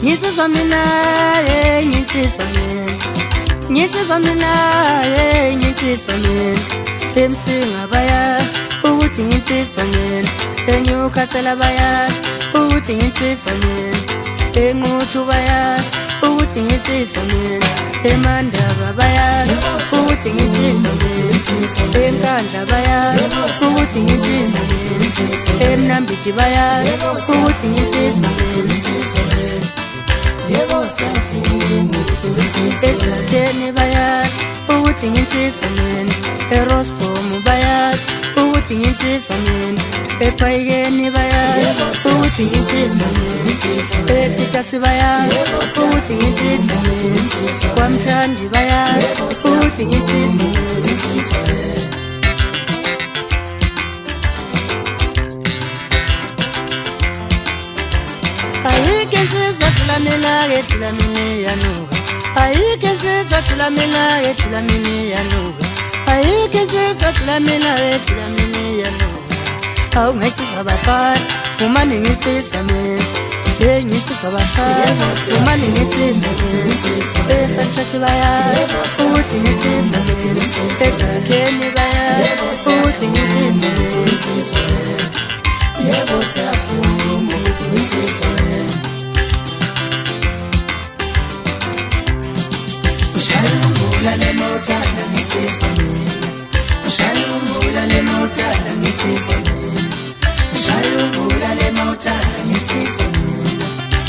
Ngisizwa mina ngisizwa mina ngisizwa mina ngisizwa mina emsinga bayazi ukuthi ngisizwa mina eNewcastle bayazi ukuthi ngisizwa mina eNquthu bayazi ukuthi ngisizwa mina eMandaba bayazi ukuthi ngisizwa mina eNkandla bayazi ukuthi ngisizwa mina eMnambithi bayazi ukuthi ngisizwa mina yebo siyafuna ukuthi eSakheni bayazi ukuthi ngisizwa mina eRosbom bayazi ukuthi ngisizwa mina ePhayikeni bayazi ukuthi ngisizwa mina ePitasi bayazi ukuthi ngisizwa mina kwaMthandi bayazi ukuthi ngisizwa mina ayike nsizwa thulamela ke thulamini yanuka ayike nsizwa thulamela ke thulamini yanuka ayike nsizwa thulamela ke thulamini yanuka awungathi abafana umane ngisizwa mina ngisizwa abafana umane ngisizwa mina eSakheni bayazi ukuthi ngisizwa mina eSakheni bayazi ukuthi ngisizwa mina yebo siyafuna ukuthi ngisizwa mina ushayumbula lemothanda ngisizwa mina ushayumbula lemothanda ngisizwa mina ushayumbula lemothanda ngisizwa mina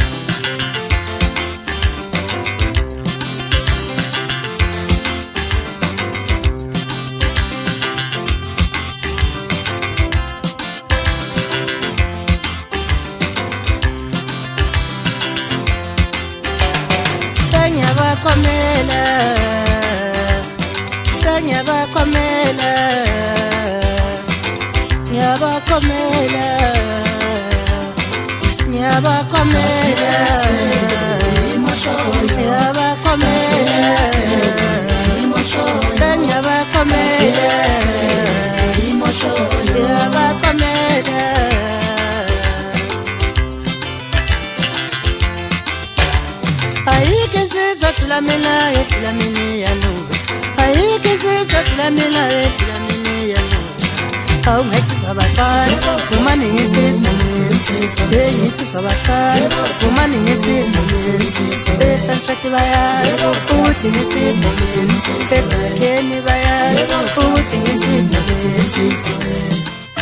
ayike nsizwa thulamela ke thulamini yanuka ayike nsizwa thulamela ke thulamini yanuka awungathi abafana umane ngisizwa mina ngisizwa abafana umane ngisizwa mina eSakheni bayazi ukuthi ngisizwa mina eSakheni bayazi ukuthi ngisizwa mina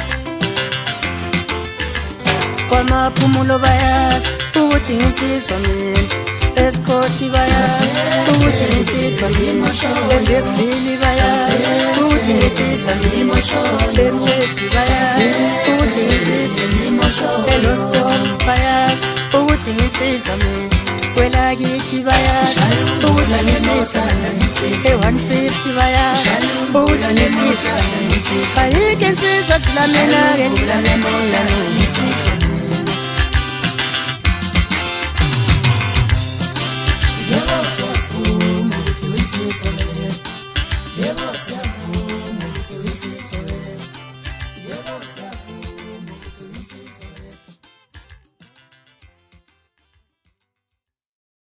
kwaMaphumulo bayazi ukuthi ngisizwa mina eSkhothi bayazi ukuthi ngisizwa mina eBhekville bayazi ukuthi ngisizwa mina eMjesi bayazi ukuthi ngisizwa mina eLosbom bayazi ukuthi ngisizwa mina kwelakithi bayazi ukuthi ngisizwa mina e150 bayazi ukuthi ngisizwa mina ayike nsizwa thulamela ke thulamela